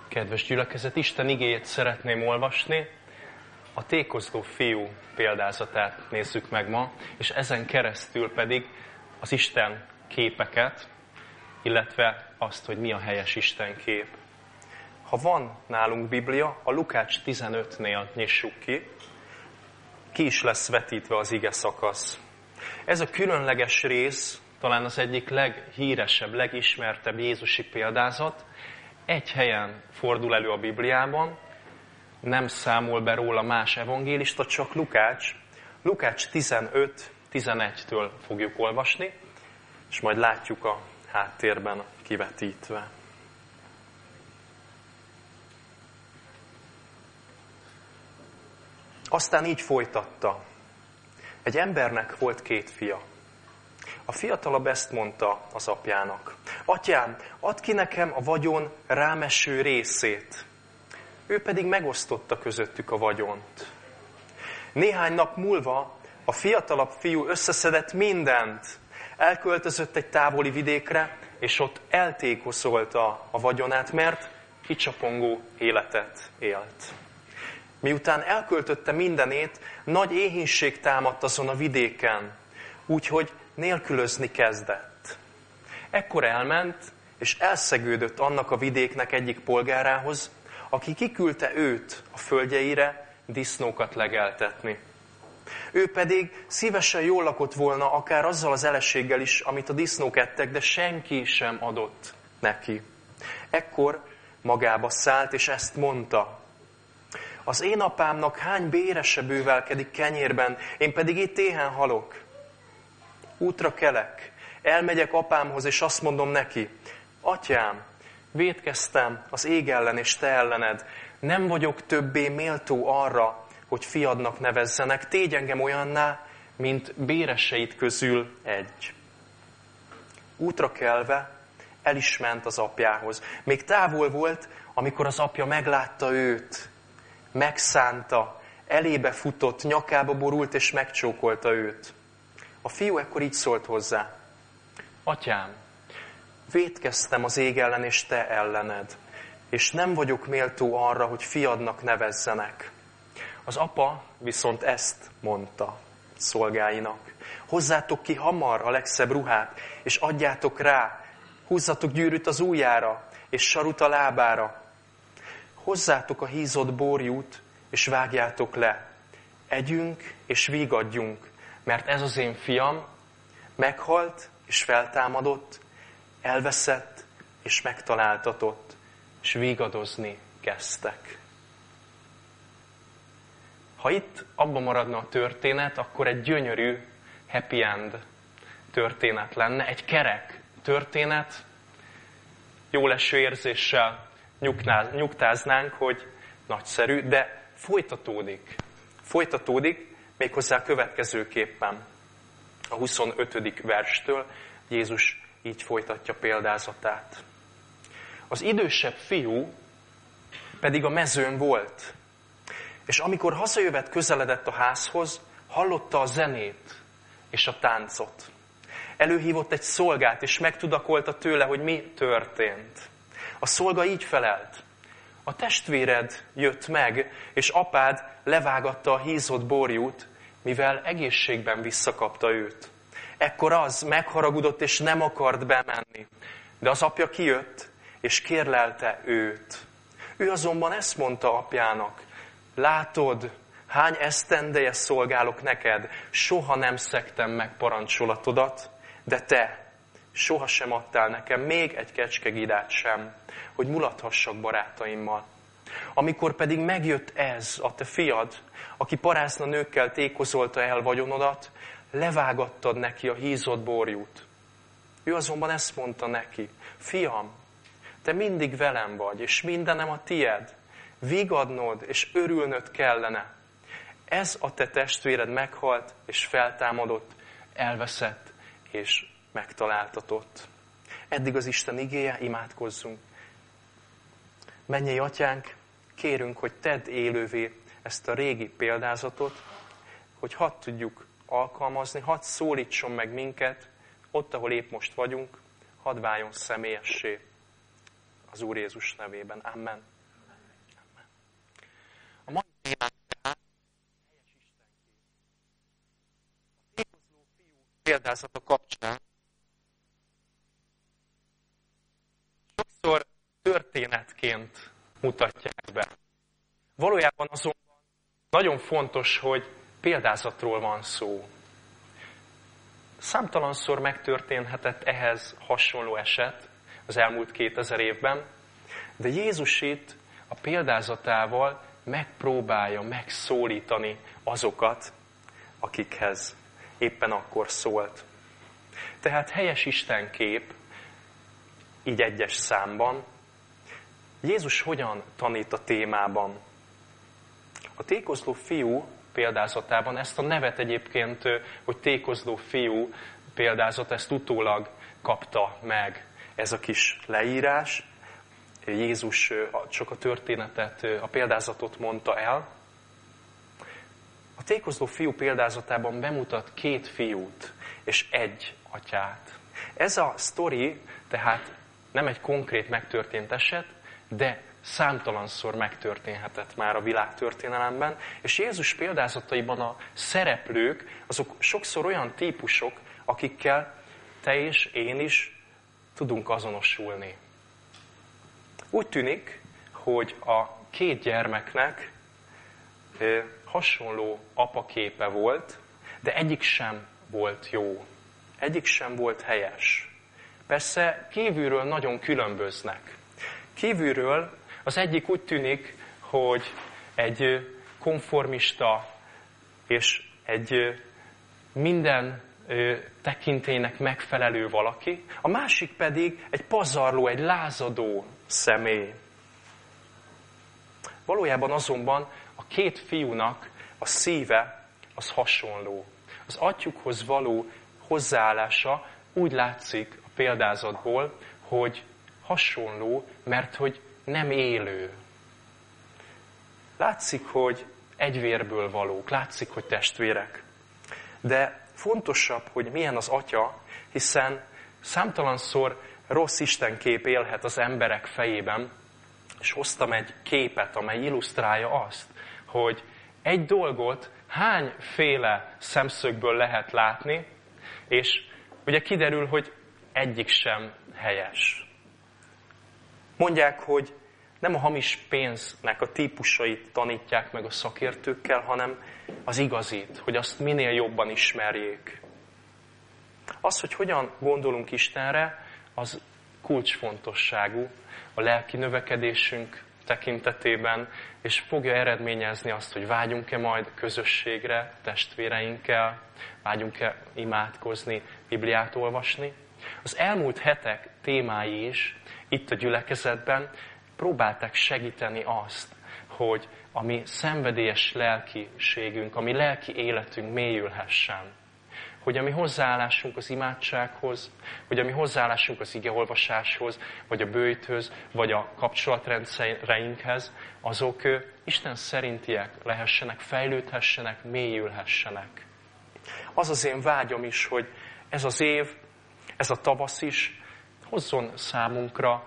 Kedves gyülekezet, Isten igéjét szeretném olvasni. A tékozló fiú példázatát nézzük meg ma, és ezen keresztül pedig az Isten képeket, illetve azt, hogy mi a helyes Isten kép. Ha van nálunk Biblia, a Lukács 15-nél nyissuk ki is lesz vetítve az ige szakasz. Ez a különleges rész talán az egyik leghíresebb, legismertebb jézusi példázat. Egy helyen fordul elő a Bibliában, nem számol be róla más evangélista, csak Lukács. Lukács 15-11-től fogjuk olvasni, és majd látjuk a háttérben kivetítve. Aztán így folytatta. Egy embernek volt 2 fia. A fiatalabb ezt mondta az apjának. Atyám, add ki nekem a vagyon rám eső részét. Ő pedig megosztotta közöttük a vagyont. Néhány nap múlva a fiatalabb fiú összeszedett mindent. Elköltözött egy távoli vidékre, és ott eltékoszolta a vagyonát, mert kicsapongó életet élt. Miután elköltötte mindenét, nagy éhínség támadt azon a vidéken, úgyhogy nélkülözni kezdett. Ekkor elment, és elszegődött annak a vidéknek egyik polgárához, aki kiküldte őt a földjeire disznókat legeltetni. Ő pedig szívesen jól lakott volna, akár azzal az eleséggel is, amit a disznók ettek, de senki sem adott neki. Ekkor magába szállt, és ezt mondta. Az én apámnak hány bérese bővelkedik kenyérben, én pedig itt éhen halok. Útra kelek, elmegyek apámhoz, és azt mondom neki, atyám, vétkeztem az ég ellen és te ellened, nem vagyok többé méltó arra, hogy fiadnak nevezzenek, tégy engem olyanná, mint béreseid közül egy. Útra kelve el is ment az apjához. Még távol volt, amikor az apja meglátta őt, megszánta, elébe futott, nyakába borult és megcsókolta őt. A fiú ekkor így szólt hozzá. Atyám, vétkeztem az ég ellen és te ellened, és nem vagyok méltó arra, hogy fiadnak nevezzenek. Az apa viszont ezt mondta szolgáinak. Hozzátok ki hamar a legszebb ruhát, és adjátok rá, húzzatok gyűrűt az ujjára, és sarut a lábára. Hozzátok a hízott borjút, és vágjátok le. Együnk, és vígadjunk, mert ez az én fiam meghalt, és feltámadott, elveszett, és megtaláltatott, és vígadozni kezdtek. Ha itt abba maradna a történet, akkor egy gyönyörű happy end történet lenne, egy kerek történet, jól eső érzéssel nyugtáznánk, hogy nagyszerű, de folytatódik. Folytatódik méghozzá a következőképpen. A 25. verstől Jézus így folytatja példázatát. Az idősebb fiú pedig a mezőn volt, és amikor hazajövet közeledett a házhoz, hallotta a zenét és a táncot. Előhívott egy szolgát, és megtudakolta tőle, hogy mi történt. A szolga így felelt. A testvéred jött meg, és apád levágatta a hízott borjút, mivel egészségben visszakapta őt. Ekkor az megharagudott, és nem akart bemenni. De az apja kijött, és kérlelte őt. Ő azonban ezt mondta apjának. Látod, hány esztendeje szolgálok neked, soha nem szegtem meg parancsolatodat, de te sohasem adtál nekem még egy kecskegidát sem, hogy mulathassak barátaimmal. Amikor pedig megjött ez, a te fiad, aki parázna nőkkel tékozolta el vagyonodat, levágattad neki a hízott borjút. Ő azonban ezt mondta neki, fiam, te mindig velem vagy, és mindenem a tied. Vigadnod és örülnöd kellene. Ez a te testvéred meghalt és feltámadott, elveszett és megtaláltatott. Eddig az Isten igéje, imádkozzunk. Mennyei Atyánk, kérünk, hogy tedd élővé ezt a régi példázatot, hogy hadd tudjuk alkalmazni, hadd szólítson meg minket, ott, ahol épp most vagyunk, hadd váljon személyessé az Úr Jézus nevében. Amen. példázata kapcsán sokszor történetként mutatják be. Valójában azonban nagyon fontos, hogy példázatról van szó. Számtalanszor megtörténhetett ehhez hasonló eset az elmúlt 2000 évben, de Jézus itt a példázatával megpróbálja megszólítani azokat, akikhez éppen akkor szólt. Tehát helyes istenkép, így egyes számban. Jézus hogyan tanít a témában? A tékozló fiú példázatában ezt a nevet egyébként, hogy tékozló fiú példázat, ezt utólag kapta meg ez a kis leírás. Jézus csak a történetet, a példázatot mondta el. A tékozló fiú példázatában bemutat 2 fiút és 1 atyát. Ez a sztori tehát nem egy konkrét megtörtént eset, de számtalanszor megtörténhetett már a világtörténelemben, és Jézus példázataiban a szereplők, azok sokszor olyan típusok, akikkel te és én is tudunk azonosulni. Úgy tűnik, hogy a 2 gyermeknek hasonló apaképe volt, de egyik sem volt jó. Egyik sem volt helyes. Persze kívülről nagyon különböznek. Kívülről az egyik úgy tűnik, hogy egy konformista és egy minden tekintélynek megfelelő valaki, a másik pedig egy pazarló, egy lázadó személy. Valójában azonban a 2 fiúnak a szíve az hasonló. Az atyukhoz való hozzáállása úgy látszik a példázatból, hogy hasonló, mert hogy nem élő. Látszik, hogy egy vérből valók, látszik, hogy testvérek. De fontosabb, hogy milyen az atya, hiszen számtalanszor rossz istenkép élhet az emberek fejében, és hoztam egy képet, amely illusztrálja azt, hogy egy dolgot hányféle szemszögből lehet látni, és ugye kiderül, hogy egyik sem helyes. Mondják, hogy nem a hamis pénznek a típusait tanítják meg a szakértőkkel, hanem az igazit, hogy azt minél jobban ismerjék. Az, hogy hogyan gondolunk Istenre, az kulcsfontosságú a lelki növekedésünk tekintetében, és fogja eredményezni azt, hogy vágyunk-e majd közösségre, testvéreinkkel, vágyunk-e imádkozni, Bibliát olvasni. Az elmúlt hetek témái is itt a gyülekezetben próbálták segíteni azt, hogy a mi szenvedélyes lelkiségünk, a mi lelki életünk mélyülhessen. Hogy a mi hozzáállásunk az imádsághoz, hogy a mi hozzáállásunk az igeolvasáshoz, vagy a bőjthöz, vagy a kapcsolatrendszereinkhez, azok Isten szerintiek lehessenek, fejlődhessenek, mélyülhessenek. Az az én vágyam is, hogy ez az év, ez a tavasz is hozzon számunkra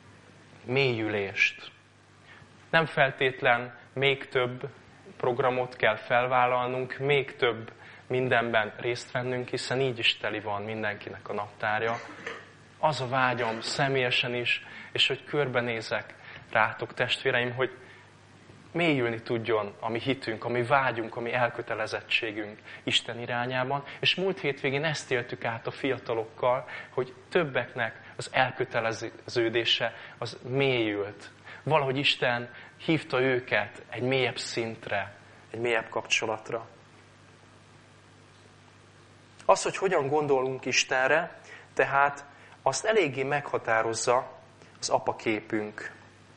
mélyülést. Nem feltétlen még több programot kell felvállalnunk, még több mindenben részt vennünk, hiszen így is teli van mindenkinek a naptárja. Az a vágyam személyesen is, és hogy körbenézek rátok, testvéreim, hogy mélyülni tudjon a mi hitünk, a mi vágyunk, a mi elkötelezettségünk Isten irányában. És múlt hétvégén ezt éltük át a fiatalokkal, hogy többeknek az elköteleződése az mélyült. Valahogy Isten hívta őket egy mélyebb szintre, egy mélyebb kapcsolatra. Az, hogy hogyan gondolunk Istenre, tehát azt eléggé meghatározza az apaképünk.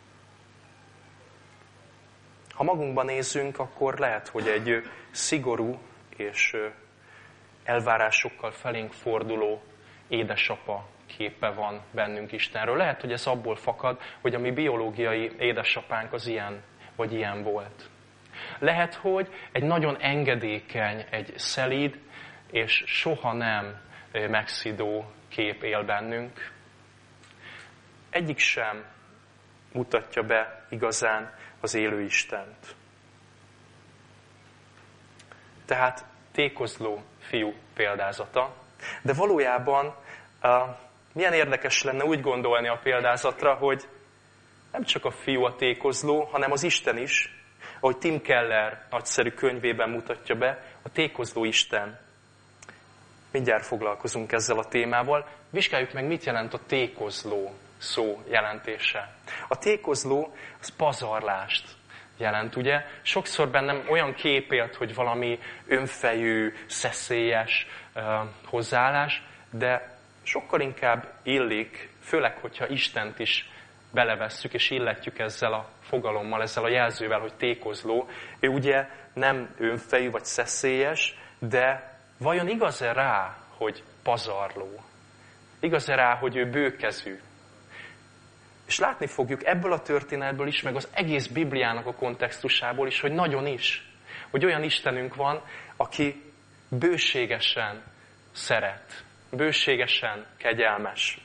Ha magunkban nézzünk, akkor lehet, hogy egy szigorú és elvárásokkal felénk forduló édesapa képe van bennünk Istenről. Lehet, hogy ez abból fakad, hogy a mi biológiai édesapánk az ilyen vagy ilyen volt. Lehet, hogy egy nagyon engedékeny, egy szelíd és soha nem megszidó kép él bennünk. Egyik sem mutatja be igazán az élő Istent. Tehát tékozló fiú példázata. De valójában milyen érdekes lenne úgy gondolni a példázatra, hogy nem csak a fiú a tékozló, hanem az Isten is, ahogy Tim Keller nagyszerű könyvében mutatja be, a tékozló Isten. Mindjárt foglalkozunk ezzel a témával. Vizsgáljuk meg, mit jelent a tékozló szó jelentése. A tékozló az pazarlást jelent, ugye? Sokszor bennem olyan kép élt, hogy valami önfejű, szeszélyes hozzáállás, de sokkal inkább illik, főleg, hogyha Istent is belevesszük és illetjük ezzel a fogalommal, ezzel a jelzővel, hogy tékozló. Ő ugye nem önfejű vagy szeszélyes, de vajon igaz-e rá, hogy pazarló? Igaz-e rá, hogy ő bőkezű? És látni fogjuk ebből a történetből is, meg az egész Bibliának a kontextusából is, hogy nagyon is. Hogy olyan Istenünk van, aki bőségesen szeret, bőségesen kegyelmes.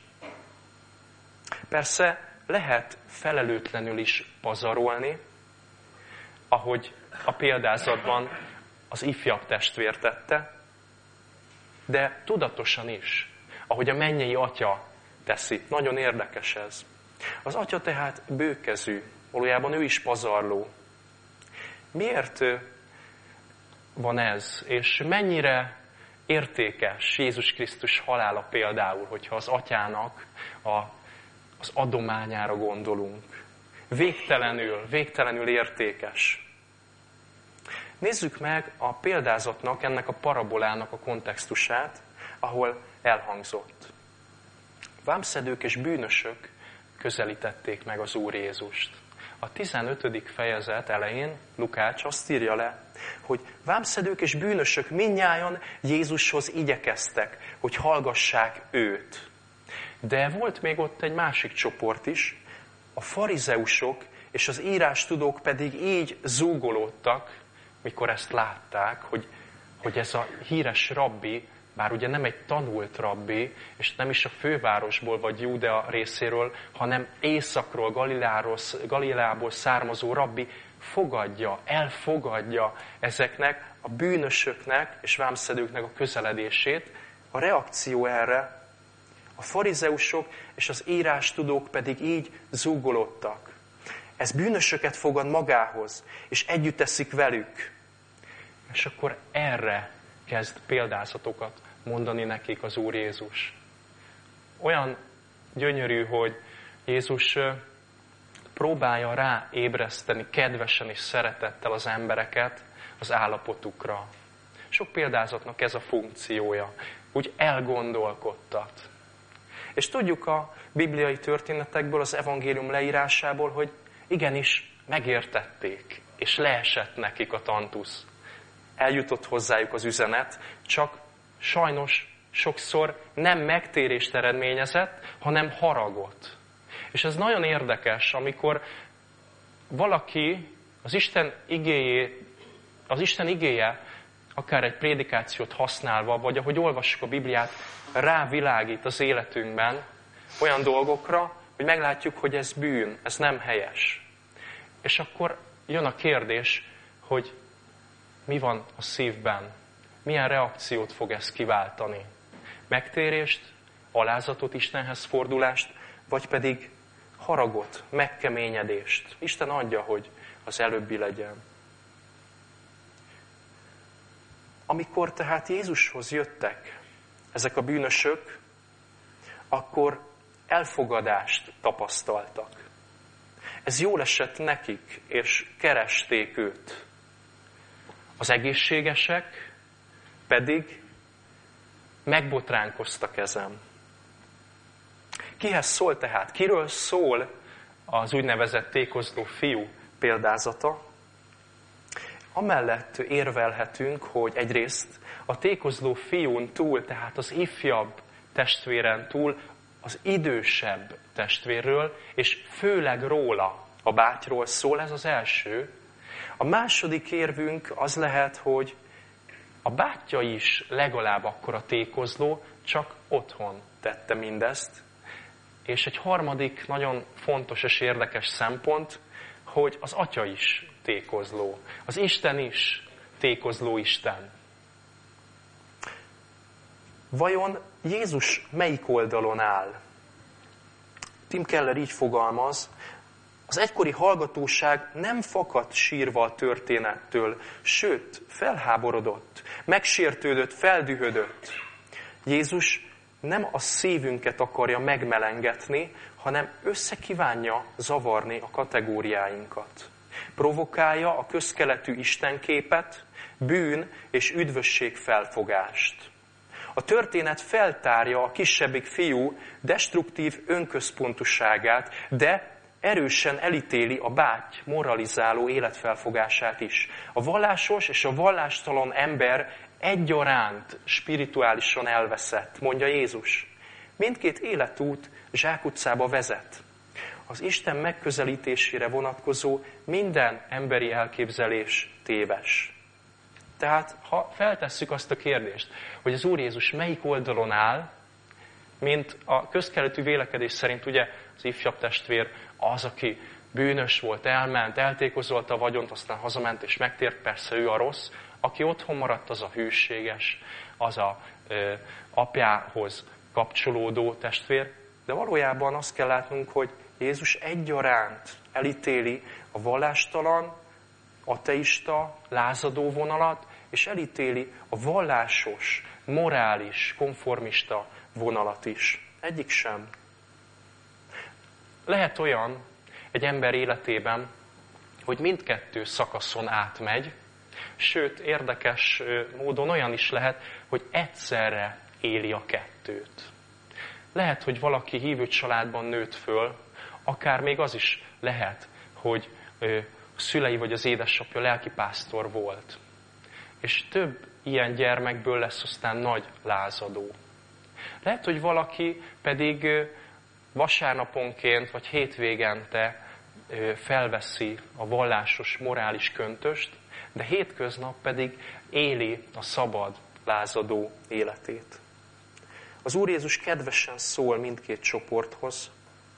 Persze lehet felelőtlenül is pazarolni, ahogy a példázatban az ifjabb testvér tette, de tudatosan is, ahogy a mennyei atya teszi. Nagyon érdekes ez. Az atya tehát bőkezű, valójában ő is pazarló. Miért van ez, és mennyire értékes Jézus Krisztus halála például, hogyha az atyának az adományára gondolunk. Végtelenül értékes. Nézzük meg a példázatnak, ennek a parabolának a kontextusát, ahol elhangzott. Vámszedők és bűnösök közelítették meg az Úr Jézust. A 15. fejezet elején Lukács azt írja le, hogy vámszedők és bűnösök mindnyájan Jézushoz igyekeztek, hogy hallgassák őt. De volt még ott egy másik csoport is, a farizeusok és az írástudók pedig így zúgolódtak, mikor ezt látták, hogy ez a híres rabbi, bár ugye nem egy tanult rabbi, és nem is a fővárosból vagy Júdea részéről, hanem északról, Galileából származó rabbi elfogadja ezeknek a bűnösöknek és vámszedőknek a közeledését. A reakció erre, a farizeusok és az írástudók pedig így zúgolódtak. Ez bűnösöket fogad magához, és együtt eszik velük. És akkor erre kezd példázatokat mondani nekik az Úr Jézus. Olyan gyönyörű, hogy Jézus próbálja ráébreszteni kedvesen és szeretettel az embereket az állapotukra. Sok példázatnak ez a funkciója, úgy elgondolkodtat. És tudjuk a bibliai történetekből, az evangélium leírásából, hogy igenis megértették, és leesett nekik a tantusz. Eljutott hozzájuk az üzenet, csak sajnos sokszor nem megtérést eredményezett, hanem haragot. És ez nagyon érdekes, amikor valaki az Isten igéje, akár egy prédikációt használva, vagy ahogy olvassuk a Bibliát, rávilágít az életünkben olyan dolgokra, hogy meglátjuk, hogy ez bűn, ez nem helyes. És akkor jön a kérdés, hogy mi van a szívben, milyen reakciót fog ez kiváltani. Megtérést, alázatot, Istenhez fordulást, vagy pedig haragot, megkeményedést. Isten adja, hogy az előbbi legyen. Amikor tehát Jézushoz jöttek ezek a bűnösök, akkor elfogadást tapasztaltak. Ez jól esett nekik, és keresték őt. Az egészségesek pedig megbotránkoztak ezen. Kihez szól tehát? Kiről szól az úgynevezett tékozló fiú példázata? Amellett érvelhetünk, hogy egyrészt a tékozló fiún túl, tehát az ifjabb testvéren túl, az idősebb testvérről, és főleg róla, a bátyról szól, ez az első. A második érvünk az lehet, hogy a bátyja is legalább akkora tékozló, csak otthon tette mindezt. És egy harmadik nagyon fontos és érdekes szempont, hogy az atya is tékozló. Az Isten is tékozló Isten. Vajon Jézus melyik oldalon áll? Tim Keller így fogalmaz, az egykori hallgatóság nem fakadt sírva a történettől, sőt, felháborodott, megsértődött, feldühödött. Jézus nem a szívünket akarja megmelengetni, hanem összekívánja zavarni a kategóriáinkat. Provokálja a közkeletű istenképet, bűn és üdvösség felfogást. A történet feltárja a kisebbik fiú destruktív önközpontúságát, de erősen elítéli a báty moralizáló életfelfogását is. A vallásos és a vallástalan ember egyaránt spirituálisan elveszett, mondja Jézus. Mindkét életút zsákutcába vezet. Az Isten megközelítésére vonatkozó minden emberi elképzelés téves. Tehát, ha feltesszük azt a kérdést, hogy az Úr Jézus melyik oldalon áll, mint a közkeletű vélekedés szerint ugye az ifjabb testvér az, aki bűnös volt, elment, eltékozolta a vagyont, aztán hazament és megtért, persze ő a rossz, aki otthon maradt, az a hűséges, az a apjához kapcsolódó testvér, de valójában azt kell látnunk, hogy Jézus egyaránt elítéli a vallástalan, ateista, lázadó vonalat, és elítéli a vallásos, morális, konformista vonalat is. Egyik sem. Lehet olyan egy ember életében, hogy mindkettő szakaszon átmegy, sőt, érdekes módon olyan is lehet, hogy egyszerre éli a kettőt. Lehet, hogy valaki hívő családban nőtt föl, akár még az is lehet, hogy a szülei vagy az édesapja lelkipásztor volt. És több ilyen gyermekből lesz aztán nagy lázadó. Lehet, hogy valaki pedig vasárnaponként vagy hétvégente felveszi a vallásos, morális köntöst, de hétköznap pedig éli a szabad, lázadó életét. Az Úr Jézus kedvesen szól mindkét csoporthoz.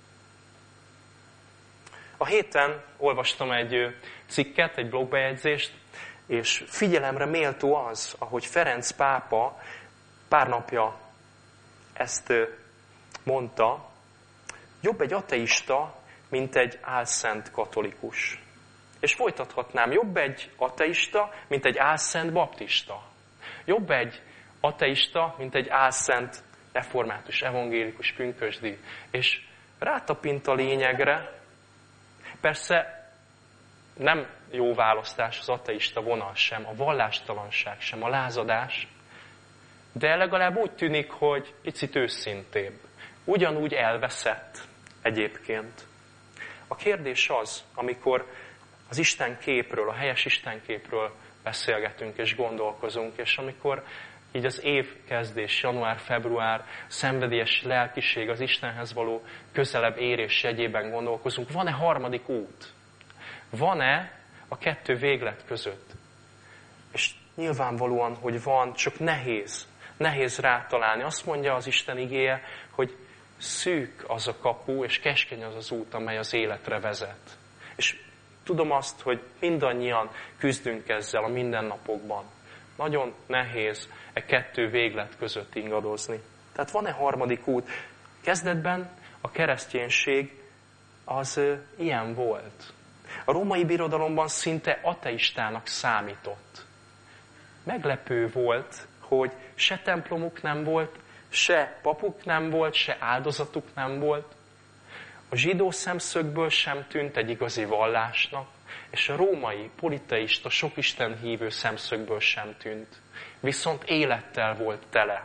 A héten olvastam egy cikket, egy blogbejegyzést, és figyelemre méltó az, ahogy Ferenc pápa pár napja ezt mondta, jobb egy ateista, mint egy álszent katolikus. És folytathatnám, jobb egy ateista, mint egy álszent baptista. Jobb egy ateista, mint egy álszent református, evangélikus, pünkösdi. És rátapint a lényegre. Persze nem jó választás az ateista vonal sem, a vallástalanság sem, a lázadás, de legalább úgy tűnik, hogy picit őszintébb. Ugyanúgy elveszett egyébként. A kérdés az, amikor az Isten képről, a helyes Isten képről beszélgetünk és gondolkozunk, és amikor így az év kezdés, január-február, szenvedélyes lelkiség, az Istenhez való közelebb érés jegyében gondolkozunk, van-e harmadik út? Van-e a kettő véglet között? És nyilvánvalóan, hogy van, csak nehéz rátalálni. Azt mondja az Isten igéje, hogy szűk az a kapu, és keskeny az az út, amely az életre vezet. És tudom azt, hogy mindannyian küzdünk ezzel a mindennapokban. Nagyon nehéz kettő véglet között ingadozni. Tehát van-e harmadik út? Kezdetben a kereszténység az ilyen volt. A római birodalomban szinte ateistának számított. Meglepő volt, hogy se templomuk nem volt, se papuk nem volt, se áldozatuk nem volt. A zsidó szemszögből sem tűnt egy igazi vallásnak, és a római, politeista, sokisten hívő szemszögből sem tűnt. Viszont élettel volt tele.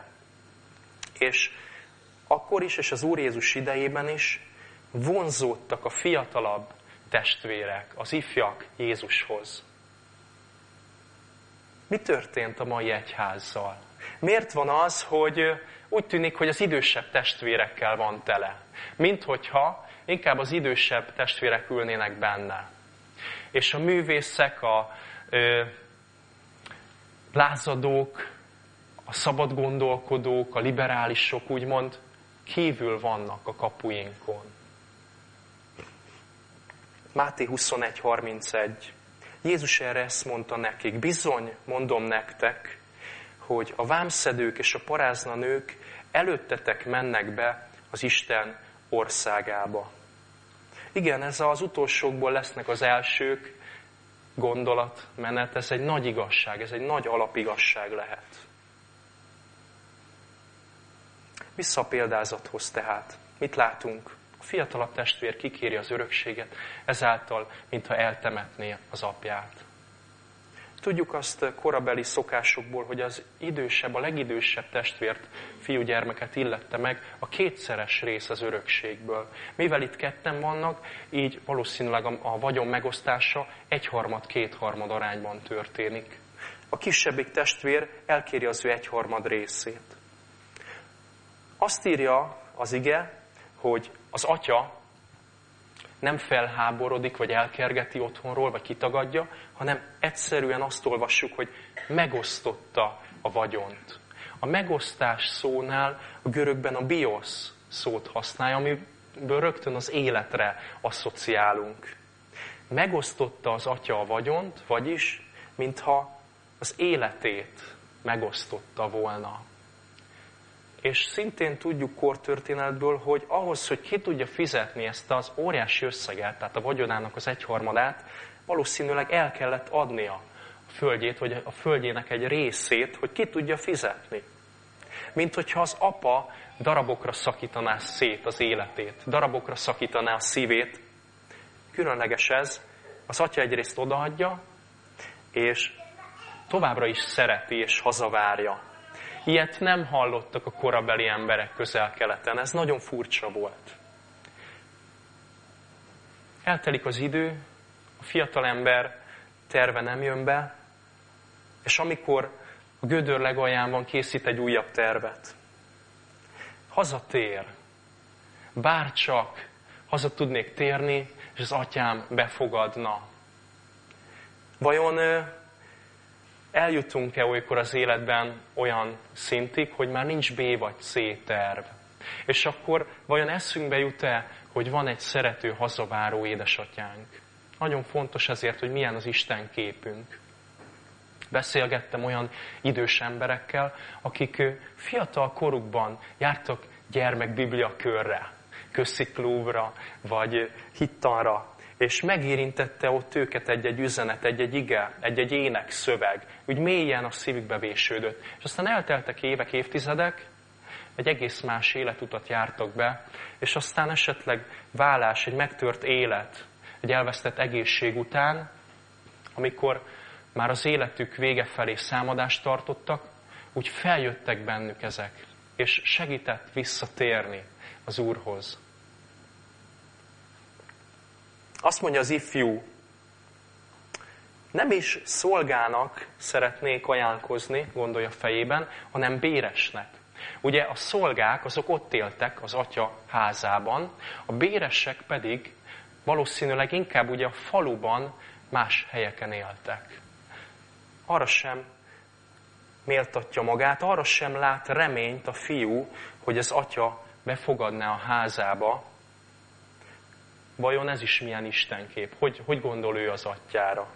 És akkor is, és az Úr Jézus idejében is vonzódtak a fiatalabb testvérek, az ifjak Jézushoz. Mi történt a mai egyházzal? Miért van az, hogy úgy tűnik, hogy az idősebb testvérekkel van tele? Minthogyha inkább az idősebb testvérek ülnének benne. És a művészek, a lázadók, a szabad gondolkodók, a liberálisok úgymond kívül vannak a kapuinkon. Máté 21:31. Jézus erre ezt mondta nekik, bizony, mondom nektek, hogy a vámszedők és a paráznanők előttetek mennek be az Isten országába. Igen, ez az utolsókból lesznek az elsők gondolatmenet, ez egy nagy igazság, ez egy nagy alapigasság lehet. Vissza a példázathoz tehát. Mit látunk? A fiatalabb testvér kikéri az örökséget, ezáltal, mintha eltemetné az apját. Tudjuk azt korabeli szokásokból, hogy az idősebb, a legidősebb testvért, fiúgyermeket illette meg a kétszeres rész az örökségből. Mivel itt ketten vannak, így valószínűleg a vagyon megosztása 1/3-2/3 arányban történik. A kisebbik testvér elkéri az ő 1/3 részét. Azt írja az ige, hogy az atya nem felháborodik, vagy elkergeti otthonról, vagy kitagadja, hanem egyszerűen azt olvassuk, hogy megosztotta a vagyont. A megosztás szónál a görögben a bios szót használja, amiből rögtön az életre asszociálunk. Megosztotta az atya a vagyont, vagyis, mintha az életét megosztotta volna. És szintén tudjuk kortörténetből, hogy ahhoz, hogy ki tudja fizetni ezt az óriási összeget, tehát a vagyonának az 1/3, valószínűleg el kellett adnia a földjét, vagy a földjének egy részét, hogy ki tudja fizetni. Mint hogyha az apa darabokra szakítaná szét az életét, darabokra szakítaná a szívét. Különleges ez, az atya egyrészt odaadja, és továbbra is szereti és hazavárja. Ilyet nem hallottak a korabeli emberek Közel-Keleten. Ez nagyon furcsa volt. Eltelik az idő, a fiatalember terve nem jön be, és amikor a gödör legalján van, készít egy újabb tervet. Hazatér. Bárcsak haza tudnék térni, és az atyám befogadna. Vajon eljutunk-e olykor az életben olyan szintig, hogy már nincs B vagy C terv? És akkor vajon eszünkbe jut-e, hogy van egy szerető, hazaváró édesatyánk? Nagyon fontos ezért, hogy milyen az Isten képünk. Beszélgettem olyan idős emberekkel, akik fiatal korukban jártak gyermekbiblia körre, közsziklóvra, vagy hittanra, és megérintette ott őket egy-egy üzenet, egy-egy ige, egy-egy énekszöveg, úgy mélyen a szívükbe vésődött. És aztán elteltek évek, évtizedek, egy egész más életutat jártak be, és aztán esetleg válás, egy megtört élet, egy elvesztett egészség után, amikor már az életük vége felé számadást tartottak, úgy feljöttek bennük ezek, és segített visszatérni az Úrhoz. Azt mondja az ifjú, nem is szolgának szeretnék ajánlkozni, gondolja fejében, hanem béresnek. Ugye a szolgák azok ott éltek az atya házában, a béresek pedig valószínűleg inkább ugye a faluban más helyeken éltek. Arra sem méltatja magát, arra sem lát reményt a fiú, hogy az atya befogadná a házába. Vajon ez is milyen istenkép? Hogy gondol ő az atyára?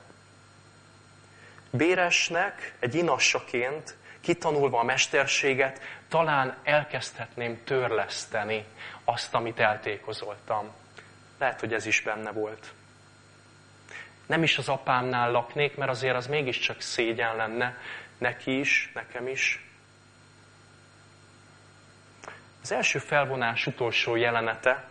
Béresnek, egy inassaként, kitanulva a mesterséget, talán elkezdhetném törleszteni azt, amit eltékozoltam. Lehet, hogy ez is benne volt. Nem is az apámnál laknék, mert azért az mégiscsak szégyen lenne, neki is, nekem is. Az első felvonás utolsó jelenete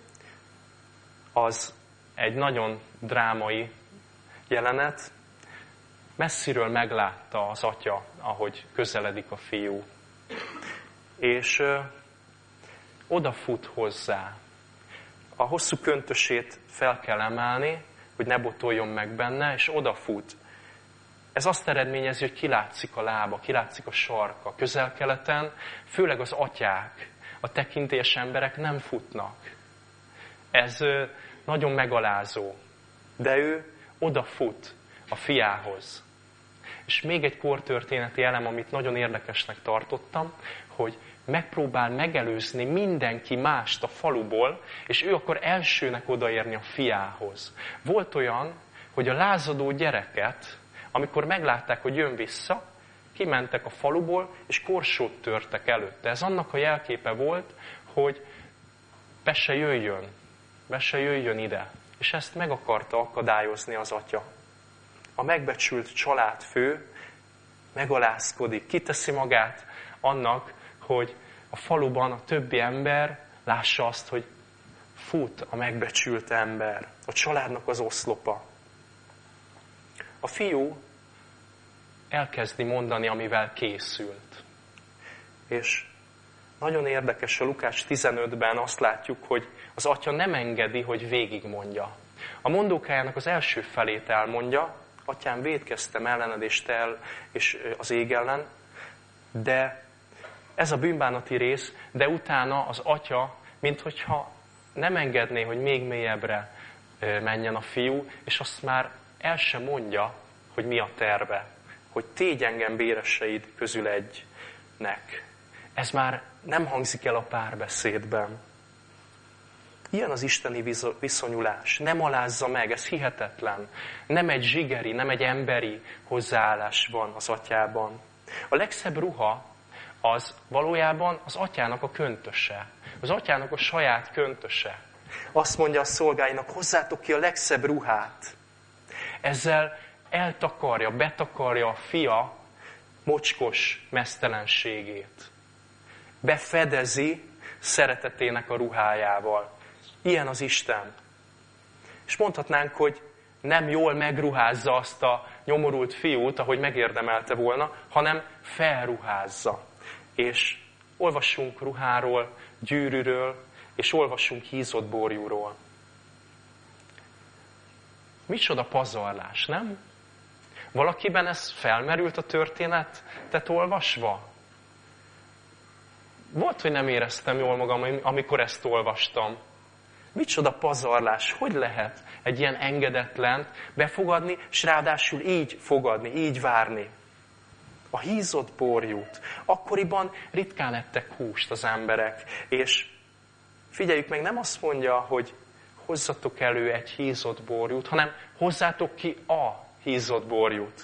az egy nagyon drámai jelenet. Messziről meglátta az atya, ahogy közeledik a fiú. És odafut hozzá. A hosszú köntösét fel kell emelni, hogy ne botoljon meg benne, és odafut. Ez azt eredményezi, hogy kilátszik a lába, kilátszik a sarka. Közel-Keleten, főleg az atyák, a tekintélyes emberek nem futnak. Ez nagyon megalázó. De ő odafut a fiához. És még egy kortörténeti elem, amit nagyon érdekesnek tartottam, hogy megpróbál megelőzni mindenki mást a faluból, és ő akkor elsőnek odaérni a fiához. Volt olyan, hogy a lázadó gyereket, amikor meglátták, hogy jön vissza, kimentek a faluból, és korsót törtek előtte. Ez annak a jelképe volt, hogy be se jöjjön ide. És ezt meg akarta akadályozni az atya. A megbecsült családfő megalázkodik, kiteszi magát annak, hogy a faluban a többi ember lássa azt, hogy fut a megbecsült ember, a családnak az oszlopa. A fiú elkezdi mondani, amivel készült. És nagyon érdekes, a Lukács 15-ben azt látjuk, hogy az atya nem engedi, hogy végigmondja. A mondókájának az első felét elmondja, atyám, vétkeztem ellened és az ég ellen, de ez a bűnbánati rész, de utána az atya, minthogyha nem engedné, hogy még mélyebbre menjen a fiú, és azt már el sem mondja, hogy mi a terve, hogy tégy engem béreseid közül egynek. Ez már nem hangzik el a párbeszédben. Ilyen az isteni viszonyulás. Nem alázza meg, ez hihetetlen. Nem egy zsigeri, nem egy emberi hozzáállás van az atyában. A legszebb ruha az valójában az atyának a köntöse. Az atyának a saját köntöse. Azt mondja a szolgáinak, hozzátok ki a legszebb ruhát. Ezzel betakarja a fia mocskos meztelenségét. Befedezi szeretetének a ruhájával. Ilyen az Isten. És mondhatnánk, hogy nem jól megruházza azt a nyomorult fiút, ahogy megérdemelte volna, hanem felruházza. És olvassunk ruháról, gyűrűről, és olvassunk hízott borjúról. Micsoda pazarlás, nem? Valakiben ez felmerült a történetet olvasva? Volt, hogy nem éreztem jól magam, amikor ezt olvastam. Micsoda pazarlás, hogy lehet egy ilyen engedetlent befogadni, és ráadásul így fogadni, így várni. A hízott borjút. Akkoriban ritkán ettek húst az emberek, és figyeljük meg, nem azt mondja, hogy hozzatok elő egy hízott borjút, hanem hozzátok ki a hízott borjút.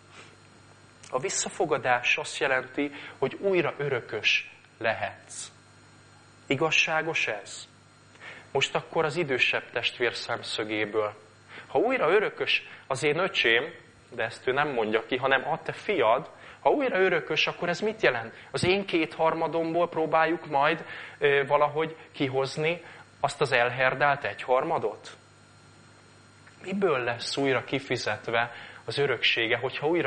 A visszafogadás azt jelenti, hogy újra örökös lehetsz. Igazságos ez? Most akkor az idősebb testvér szemszögéből. Ha újra örökös az én öcsém, de ezt ő nem mondja ki, hanem a te fiad, ha újra örökös, akkor ez mit jelent? Az én 2/3 próbáljuk majd valahogy kihozni azt az elherdált 1/3? Miből lesz újra kifizetve az öröksége, hogyha újra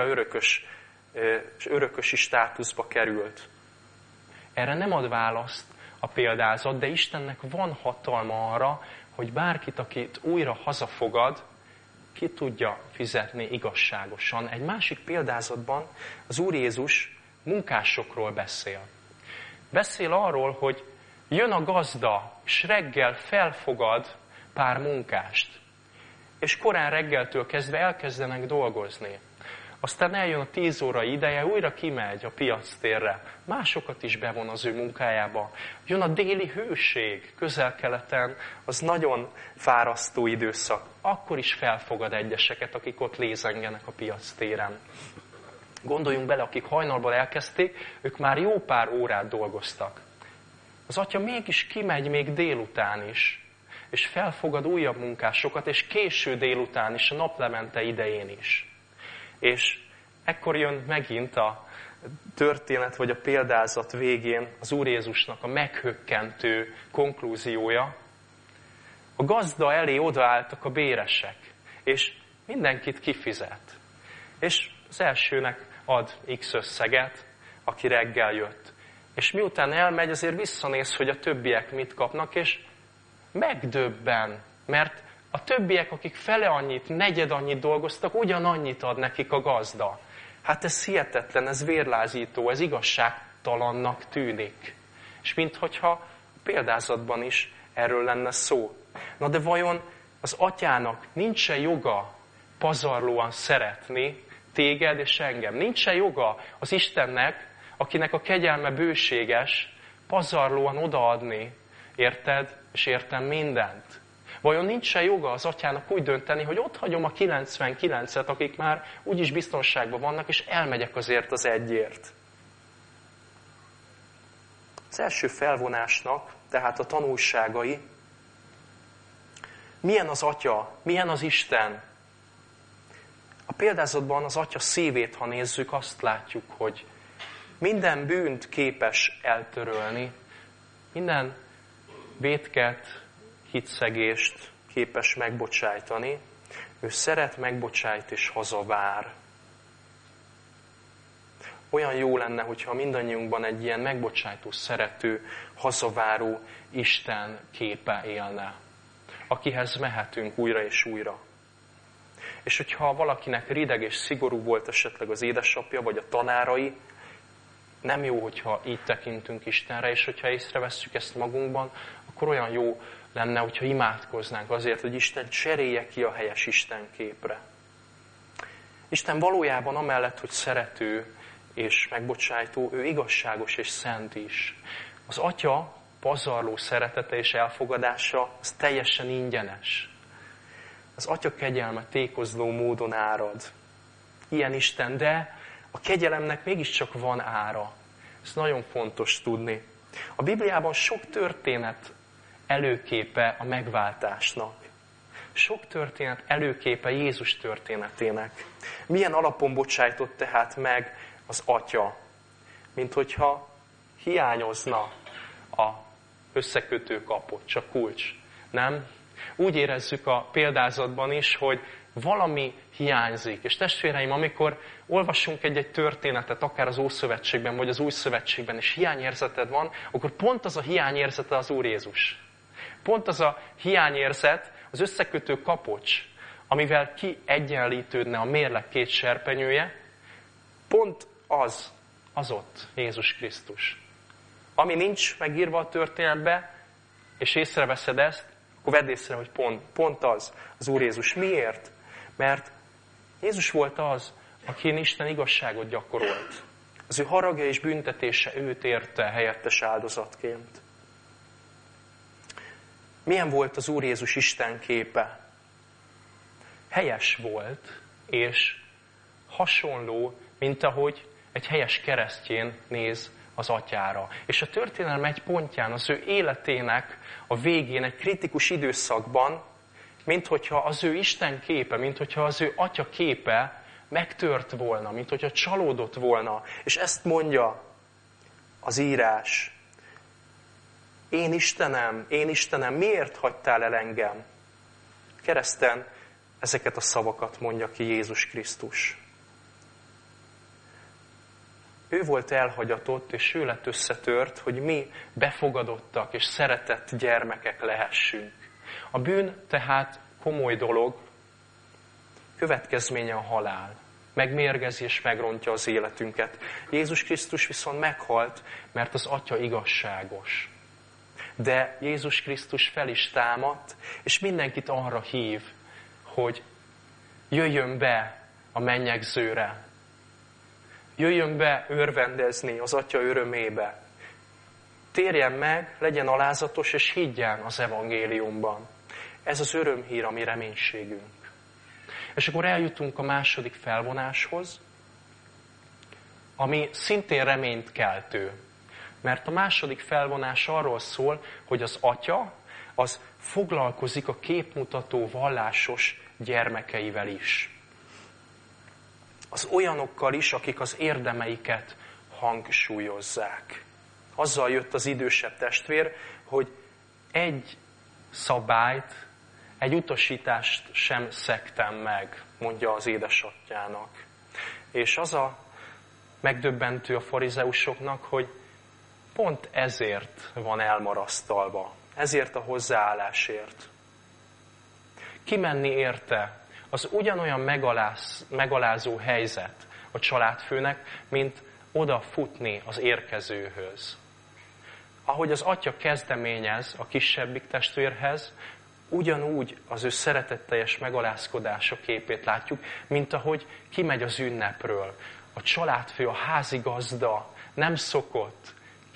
örökösi státuszba került? Erre nem ad választ a példázat, de Istennek van hatalma arra, hogy bárkit, akit újra hazafogad, ki tudja fizetni igazságosan. Egy másik példázatban az Úr Jézus munkásokról beszél. Beszél arról, hogy jön a gazda, és reggel felfogad pár munkást. És korán reggeltől kezdve elkezdenek dolgozni. Aztán eljön a 10 óra ideje, újra kimegy a piactérre. Másokat is bevon az ő munkájába. Jön a déli hőség Közel-Keleten, az nagyon fárasztó időszak. Akkor is felfogad egyeseket, akik ott lézengenek a piactéren. Gondoljunk bele, akik hajnalban elkezdték, ők már jó pár órát dolgoztak. Az atya mégis kimegy még délután is, és felfogad újabb munkásokat, és késő délután is, a naplemente idején is. És ekkor jön megint a történet, vagy a példázat végén az Úr Jézusnak a meghökkentő konklúziója. A gazda elé odaálltak a béresek, és mindenkit kifizet. És az elsőnek ad X összeget, aki reggel jött. És miután elmegy, azért visszanéz, hogy a többiek mit kapnak, és megdöbben, mert a többiek, akik fele annyit, negyed annyit dolgoztak, ugyanannyit ad nekik a gazda. Hát ez hihetetlen, ez vérlázító, ez igazságtalannak tűnik. És minthogyha a példázatban is erről lenne szó. Na de vajon az atyának nincs-e joga pazarlóan szeretni téged és engem? Nincs-e joga az Istennek, akinek a kegyelme bőséges, pazarlóan odaadni, érted és értem mindent? Vajon nincs-e joga az atyának úgy dönteni, hogy ott hagyom a 99-et, akik már úgyis biztonságban vannak, és elmegyek azért az egyért? Az első felvonásnak, tehát a tanulságai, milyen az Atya, milyen az Isten? A példázatban az Atya szívét, ha nézzük, azt látjuk, hogy minden bűnt képes eltörölni, minden vétket, hitszegést képes megbocsájtani. Ő szeret, megbocsájt és hazavár. Olyan jó lenne, hogyha mindannyiunkban egy ilyen megbocsájtó, szerető, hazaváró Isten képe élne, akihez mehetünk újra és újra. És hogyha valakinek rideg és szigorú volt esetleg az édesapja, vagy a tanárai, nem jó, hogyha így tekintünk Istenre, és hogyha észrevesszük ezt magunkban, akkor olyan jó lenne, hogyha imádkoznánk azért, hogy Isten cserélje ki a helyes Isten képre. Isten valójában amellett, hogy szerető és megbocsájtó, ő igazságos és szent is. Az Atya pazarló szeretete és elfogadása, az teljesen ingyenes. Az Atya kegyelme tékozló módon árad. Ilyen Isten, de a kegyelemnek mégiscsak van ára. Ez nagyon fontos tudni. A Bibliában sok történet előképe a megváltásnak. Sok történet előképe Jézus történetének. Milyen alapon bocsájtott tehát meg az Atya? Mint hogyha hiányozna a összekötő kapocs, csak kulcs. Nem? Úgy érezzük a példázatban is, hogy valami hiányzik. És testvéreim, amikor olvasunk egy történetet, akár az Ószövetségben, vagy az Új Szövetségben, és hiányérzeted van, akkor pont az a hiányérzete az Úr Jézus. Pont az a hiányérzet, az összekötő kapocs, amivel kiegyenlítődne a mérleg két serpenyője, pont az ott Jézus Krisztus. Ami nincs megírva a történetbe, és észreveszed ezt, akkor vedd észre, hogy pont az Úr Jézus. Miért? Mert Jézus volt az, akin Isten igazságot gyakorolt. Az ő haragja és büntetése őt érte helyettes áldozatként. Milyen volt az Úr Jézus Isten képe? Helyes volt, és hasonló, mint ahogy egy helyes keresztjén néz az Atyára. És a történelem egy pontján, az ő életének a végén, egy kritikus időszakban, minthogyha az ő Isten képe, minthogyha az ő Atya képe megtört volna, minthogyha csalódott volna. És ezt mondja az írás. Én Istenem, miért hagytál el engem? Kereszten ezeket a szavakat mondja ki Jézus Krisztus. Ő volt elhagyatott, és ő lett összetört, hogy mi befogadottak és szeretett gyermekek lehessünk. A bűn tehát komoly dolog, következménye a halál. Megmérgezi és megrontja az életünket. Jézus Krisztus viszont meghalt, mert az Atya igazságos. De Jézus Krisztus fel is támadt, és mindenkit arra hív, hogy jöjjön be a mennyegzőre. Jöjjön be örvendezni az Atya örömébe. Térjen meg, legyen alázatos, és higgyen az evangéliumban. Ez az örömhír, a mi reménységünk. És akkor eljutunk a második felvonáshoz, ami szintén reményt keltő. Mert a második felvonás arról szól, hogy az Atya az foglalkozik a képmutató vallásos gyermekeivel is. Az olyanokkal is, akik az érdemeiket hangsúlyozzák. Azzal jött az idősebb testvér, hogy egy szabályt, egy utasítást sem szegtem meg, mondja az édesatyának. És az a megdöbbentő a farizeusoknak, hogy pont ezért van elmarasztalva, ezért a hozzáállásért. Kimenni érte az ugyanolyan megalázó helyzet a családfőnek, mint odafutni az érkezőhöz. Ahogy az atya kezdeményez a kisebbik testvérhez, ugyanúgy az ő szeretetteljes megalázkodása képét látjuk, mint ahogy kimegy az ünnepről. A családfő, a házigazda nem szokott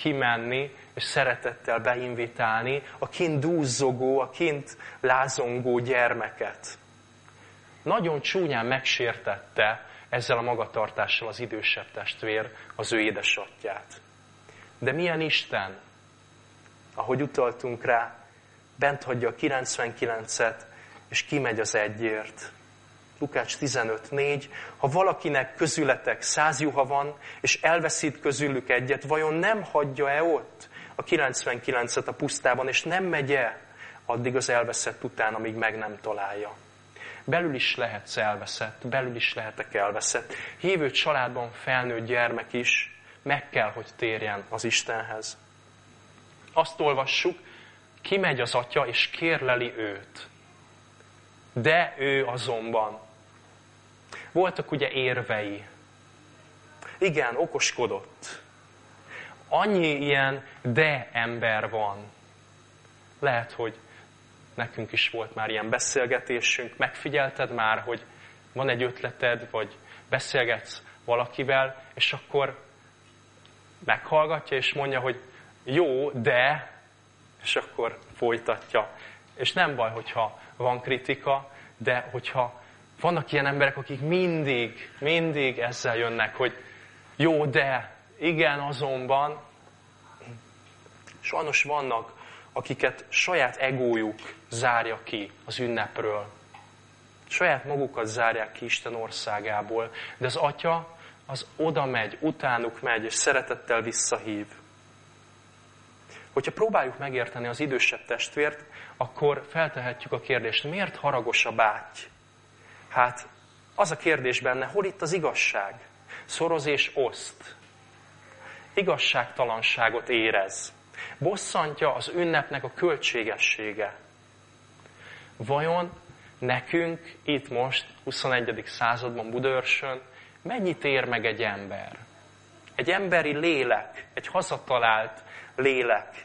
kimenni, és szeretettel beinvitálni a kint dúzzogó, a kint lázongó gyermeket. Nagyon csúnyán megsértette ezzel a magatartással az idősebb testvér az ő édesatyját. De milyen Isten, ahogy utaltunk rá, bent hagyja a 99-et, és kimegy az egyért. Lukács 15:4, ha valakinek közületek 100 juha van, és elveszít közülük egyet, vajon nem hagyja-e ott a 99-et a pusztában, és nem megy-e addig az elveszett után, amíg meg nem találja? Belül is lehetsz elveszett, belül is lehetek elveszett. Hívő családban felnőtt gyermek is meg kell, hogy térjen az Istenhez. Azt olvassuk, kimegy az atya, és kérleli őt. De ő azonban. Voltak ugye érvei. Igen, okoskodott. Annyi ilyen de ember van. Lehet, hogy nekünk is volt már ilyen beszélgetésünk. Megfigyelted már, hogy van egy ötleted, vagy beszélgetsz valakivel, és akkor meghallgatja, és mondja, hogy jó, de, és akkor folytatja. És nem baj, hogyha van kritika, de hogyha vannak ilyen emberek, akik mindig ezzel jönnek, hogy jó, de, igen, azonban. Sajnos vannak, akiket saját egójuk zárja ki az ünnepről. Saját magukat zárják ki Isten országából. De az atya az oda megy, utánuk megy, és szeretettel visszahív. Hogyha próbáljuk megérteni az idősebb testvért, akkor feltehetjük a kérdést, miért haragos a báty? Hát az a kérdés benne, hol itt az igazság? Szoroz és oszt. Igazságtalanságot érez. Bosszantja az ünnepnek a költségessége. Vajon nekünk itt most, 21. században Budaörsön, mennyit ér meg egy ember? Egy emberi lélek, egy hazatalált lélek.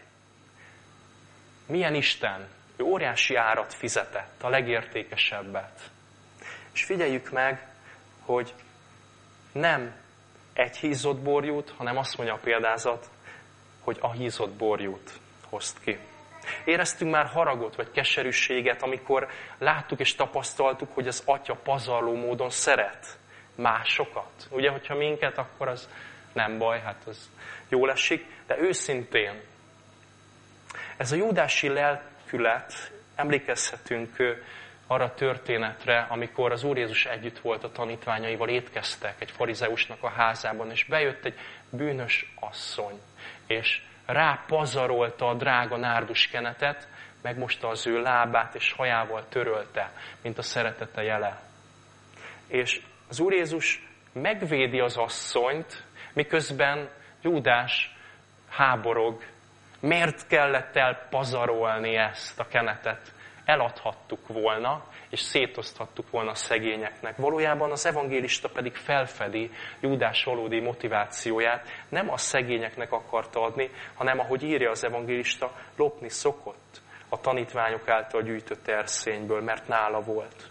Milyen Isten? Ő óriási árat fizetett, a legértékesebbet. És figyeljük meg, hogy nem egy hízott borjút, hanem azt mondja a példázat, hogy a hízott borjút hozt ki. Éreztünk már haragot vagy keserűséget, amikor láttuk és tapasztaltuk, hogy az atya pazarló módon szeret másokat. Ugye, hogyha minket, akkor az nem baj, hát az jól esik, de őszintén. Ez a judási lelkület, emlékezhetünk arra a történetre, amikor az Úr Jézus együtt volt a tanítványaival, étkeztek egy farizeusnak a házában, és bejött egy bűnös asszony, és rápazarolta a drága nárduskenetet, megmosta az ő lábát, és hajával törölte, mint a szeretete jele. És az Úr Jézus megvédi az asszonyt, miközben Júdás háborog. Miért kellett elpazarolni ezt a kenetet? Eladhattuk volna, és szétoszthattuk volna a szegényeknek. Valójában az evangélista pedig felfedi Júdás valódi motivációját. Nem a szegényeknek akarta adni, hanem ahogy írja az evangélista, lopni szokott a tanítványok által gyűjtött erszényből, mert nála volt.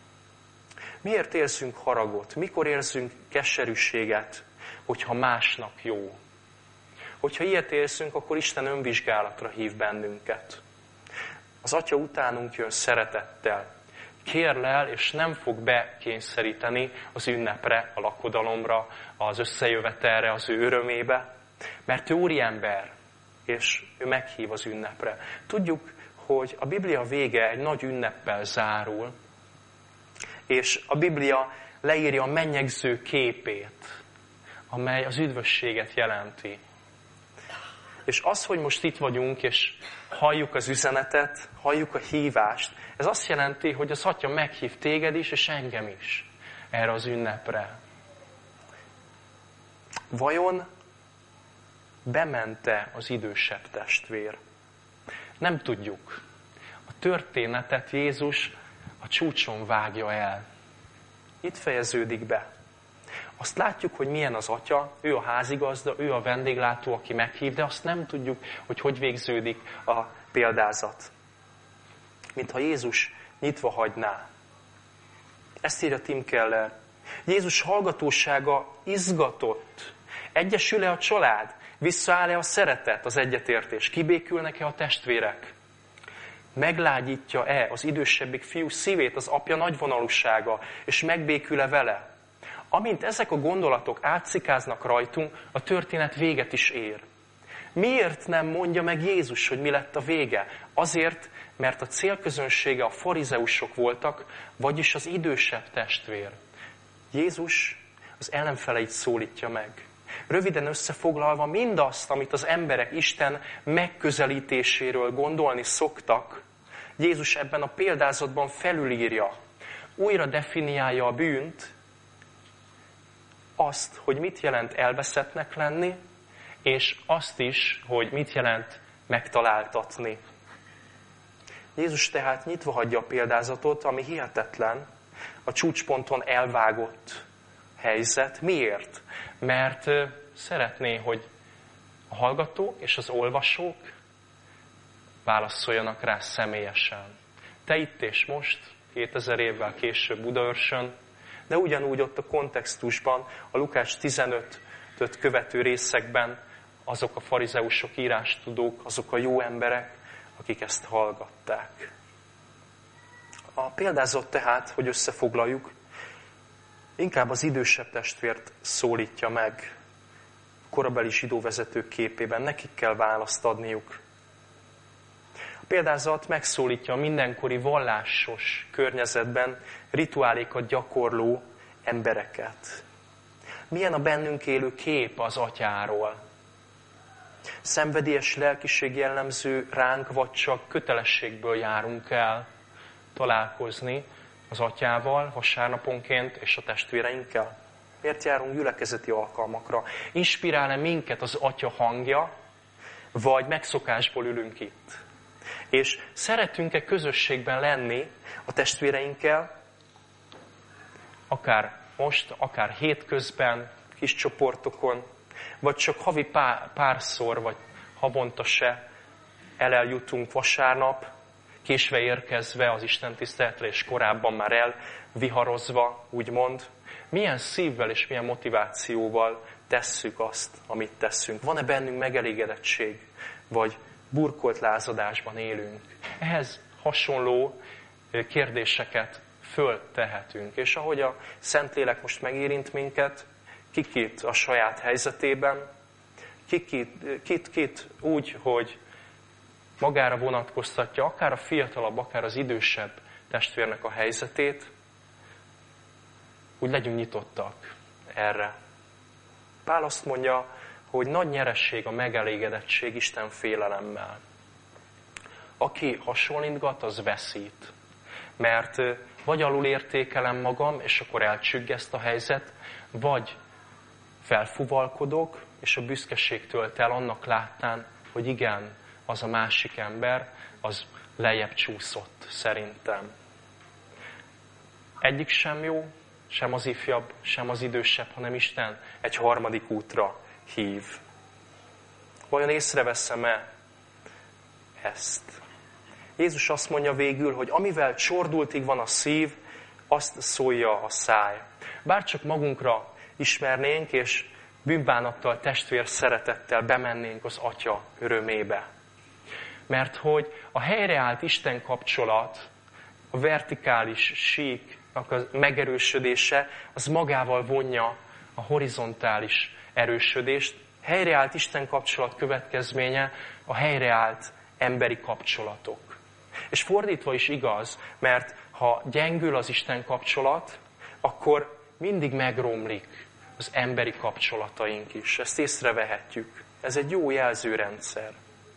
Miért érzünk haragot? Mikor érzünk keserűséget, hogyha másnak jó? Hogyha ilyet érzünk, akkor Isten önvizsgálatra hív bennünket. Az atya utánunk jön szeretettel, kérlel, és nem fog bekényszeríteni az ünnepre, a lakodalomra, az összejövetelre, az ő örömébe, mert ő úriember, és ő meghív az ünnepre. Tudjuk, hogy a Biblia vége egy nagy ünneppel zárul, és a Biblia leírja a mennyegző képét, amely az üdvösséget jelenti. És az, hogy most itt vagyunk, és halljuk az üzenetet, halljuk a hívást, ez azt jelenti, hogy az atya meghív téged is, és engem is erre az ünnepre. Vajon bemente az idősebb testvér? Nem tudjuk. A történetet Jézus a csúcson vágja el. Itt fejeződik be. Azt látjuk, hogy milyen az atya, ő a házigazda, ő a vendéglátó, aki meghív, de azt nem tudjuk, hogy végződik a példázat. Mintha Jézus nyitva hagyná. Ezt írja Tim Keller. Jézus hallgatósága izgatott. Egyesül-e a család? Visszaáll-e a szeretet, az egyetértés? Kibékülnek-e a testvérek? Meglágyítja-e az idősebbik fiú szívét az apja nagyvonalúsága, és megbékül-e vele? Amint ezek a gondolatok átszikáznak rajtunk, a történet véget is ér. Miért nem mondja meg Jézus, hogy mi lett a vége? Azért, mert a célközönsége a farizeusok voltak, vagyis az idősebb testvér. Jézus az ellenfeleit szólítja meg. Röviden összefoglalva mindazt, amit az emberek Isten megközelítéséről gondolni szoktak, Jézus ebben a példázatban felülírja, újra definiálja a bűnt, azt, hogy mit jelent elveszettnek lenni, és azt is, hogy mit jelent megtaláltatni. Jézus tehát nyitva hagyja a példázatot, ami hihetetlen, a csúcsponton elvágott helyzet. Miért? Mert szeretné, hogy a hallgató és az olvasók válaszoljanak rá személyesen. Te itt és most, 2000 évvel később Budaörsön, de ugyanúgy ott a kontextusban, a Lukács 15-öt követő részekben azok a farizeusok, írástudók, azok a jó emberek, akik ezt hallgatták. A példázat tehát, hogy összefoglaljuk, inkább az idősebb testvért szólítja meg a korabeli zsidóvezetők képében, nekik kell választ adniuk. A példázat megszólítja a mindenkori vallásos környezetben rituálékat gyakorló embereket. Milyen a bennünk élő kép az atyáról? Szenvedélyes lelkiség jellemző ránk, vagy csak kötelességből járunk el találkozni az atyával vasárnaponként és a testvéreinkkel? Miért járunk gyülekezeti alkalmakra? Inspirál-e minket az atya hangja, vagy megszokásból ülünk itt? És szeretünk-e közösségben lenni a testvéreinkkel, akár most, akár hétközben, kis csoportokon, vagy csak havi párszor, vagy havonta se eljutunk vasárnap, késve érkezve az istentiszteletre, és korábban már elviharozva, úgymond. Milyen szívvel és milyen motivációval tesszük azt, amit teszünk? Van-e bennünk megelégedettség, vagy burkolt lázadásban élünk? Ehhez hasonló kérdéseket föltehetünk. És ahogy a Szentlélek most megérint minket, kikit a saját helyzetében, kit úgy, hogy magára vonatkoztatja, akár a fiatalabb, akár az idősebb testvérnek a helyzetét, úgy legyünk nyitottak erre. Pál azt mondja, hogy nagy nyeresség a megelégedettség Isten félelemmel. Aki hasonlítgat, az veszít. Mert vagy alul értékelem magam, és akkor elcsüggeszt a helyzet, vagy felfuvalkodok, és a büszkeség tölt el annak láttán, hogy igen, az a másik ember, az lejjebb csúszott szerintem. Egyik sem jó, sem az ifjabb, sem az idősebb, hanem Isten egy harmadik útra hív. Vajon észreveszem-e ezt? Jézus azt mondja végül, hogy amivel csordultig van a szív, azt szólja a száj. Bárcsak magunkra ismernénk, és bűnbánattal, testvér szeretettel bemennénk az Atya örömébe. Mert hogy a helyreállt Isten kapcsolat, a vertikális síknak a megerősödése, az magával vonja a horizontális erősödést. Helyreállt Isten kapcsolat következménye a helyreállt emberi kapcsolatok. És fordítva is igaz, mert ha gyengül az Isten kapcsolat, akkor mindig megromlik az emberi kapcsolataink is. Ezt észrevehetjük. Ez egy jó jelzőrendszer.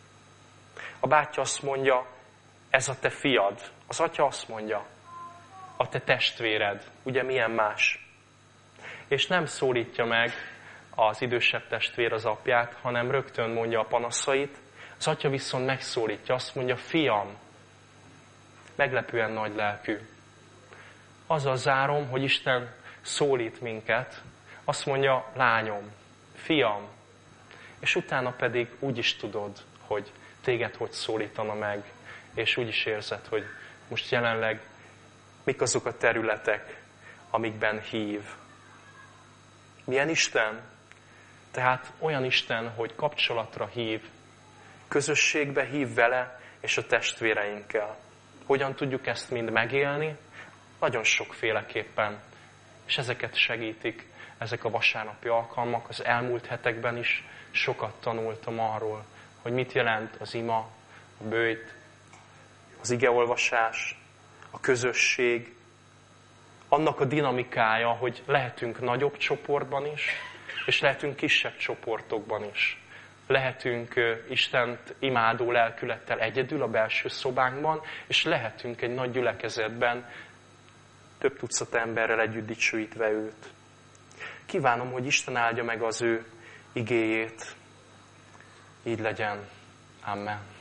A bátyja azt mondja, ez a te fiad. Az atya azt mondja, a te testvéred. Ugye milyen más? És nem szólítja meg az idősebb testvér az apját, hanem rögtön mondja a panaszait. Az atya viszont megszólítja, azt mondja, fiam, meglepően nagy lelkű. Azzal zárom, hogy Isten szólít minket, azt mondja, lányom, fiam, és utána pedig úgy is tudod, hogy téged hogy szólítana meg, és úgy is érzed, hogy most jelenleg mik azok a területek, amikben hív. Milyen Isten? Tehát olyan Isten, hogy kapcsolatra hív, közösségbe hív vele és a testvéreinkkel. Hogyan tudjuk ezt mind megélni? Nagyon sokféleképpen. És ezeket segítik ezek a vasárnapi alkalmak. Az elmúlt hetekben is sokat tanultam arról, hogy mit jelent az ima, a böjt, az igeolvasás, a közösség, annak a dinamikája, hogy lehetünk nagyobb csoportban is, és lehetünk kisebb csoportokban is. Lehetünk Istent imádó lelkülettel egyedül a belső szobánkban, és lehetünk egy nagy gyülekezetben több tucat emberrel együtt dicsőítve őt. Kívánom, hogy Isten áldja meg az ő igéjét. Így legyen. Amen.